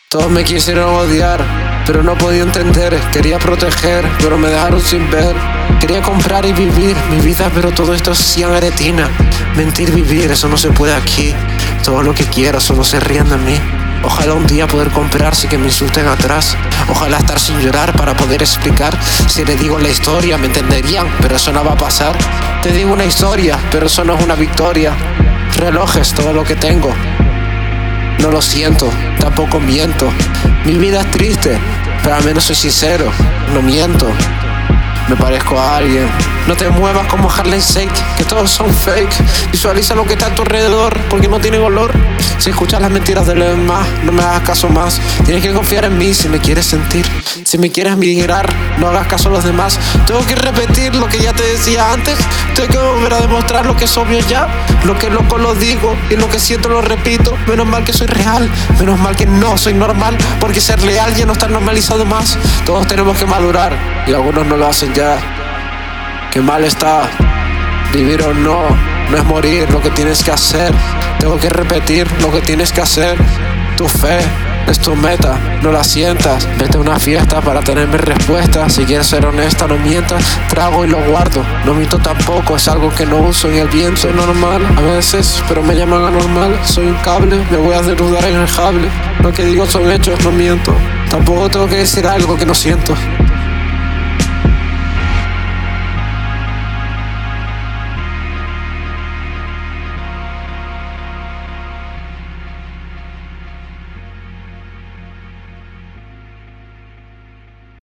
Todos me quisieron odiar, pero no podía entender. Quería proteger, pero me dejaron sin ver. Quería comprar y vivir mi vida, pero todo esto es cianretina. Mentir, vivir, eso no se puede aquí. Todo lo que quiero, solo se ríen de mí. Ojalá un día poder comprar sin que me insulten atrás. Ojalá estar sin llorar para poder explicar. Si le digo la historia me entenderían, pero eso no va a pasar. Te digo una historia, pero eso no es una victoria. Relojes, todo lo que tengo. No lo siento, tampoco miento. Mi vida es triste, pero al menos soy sincero. No miento, me parezco a alguien. No te muevas como Harlem Shake, que todos son fake. Visualiza lo que está a tu alrededor, porque no tiene olor. Si escuchas las mentiras de los demás, no me hagas caso más. Tienes que confiar en mí si me quieres sentir. Si me quieres migrar, no hagas caso a los demás. Tengo que repetir lo que ya te decía antes. Tengo que volver a demostrar lo que es obvio ya. Lo que loco lo digo y lo que siento lo repito. Menos mal que soy real, menos mal que no soy normal, porque ser leal ya no está normalizado más. Todos tenemos que madurar y algunos no lo hacen ya. Qué mal está, vivir o no, no es morir lo que tienes que hacer. Tengo que repetir lo que tienes que hacer. Tu fe es tu meta, no la sientas. Vete a una fiesta para tenerme respuesta. Si quieres ser honesta, no mientas. Trago y lo guardo, no miento tampoco. Es algo que no uso en el bien. Soy normal a veces, pero me llaman anormal. Soy un cable, me voy a desnudar en el jable. Lo que digo son hechos, no miento. Tampoco tengo que decir algo que no siento.